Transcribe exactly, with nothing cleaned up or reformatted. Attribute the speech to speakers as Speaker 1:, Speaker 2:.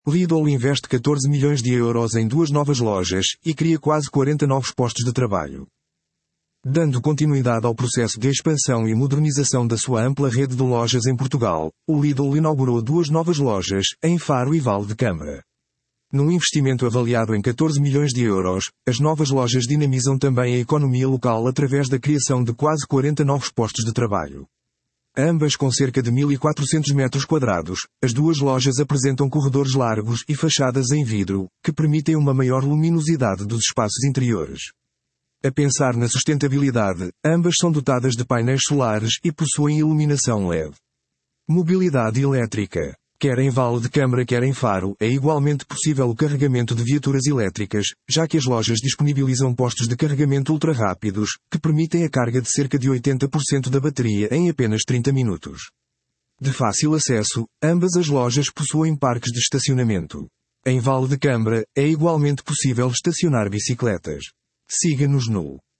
Speaker 1: Lidl investe catorze milhões de euros em duas novas lojas e cria quase quarenta novos postos de trabalho. Dando continuidade ao processo de expansão e modernização da sua ampla rede de lojas em Portugal, o Lidl inaugurou duas novas lojas, em Faro e Val de Câmara. Num investimento avaliado em catorze milhões de euros, as novas lojas dinamizam também a economia local através da criação de quase quarenta novos postos de trabalho. Ambas com cerca de mil e quatrocentos metros quadrados, as duas lojas apresentam corredores largos e fachadas em vidro, que permitem uma maior luminosidade dos espaços interiores. A pensar na sustentabilidade, ambas são dotadas de painéis solares e possuem iluminação L E D. Mobilidade elétrica. Quer em Val de Câmara quer em Faro, é igualmente possível o carregamento de viaturas elétricas, já que as lojas disponibilizam postos de carregamento ultra-rápidos, que permitem a carga de cerca de oitenta por cento da bateria em apenas trinta minutos. De fácil acesso, ambas as lojas possuem parques de estacionamento. Em Val de Câmara, é igualmente possível estacionar bicicletas. Siga-nos no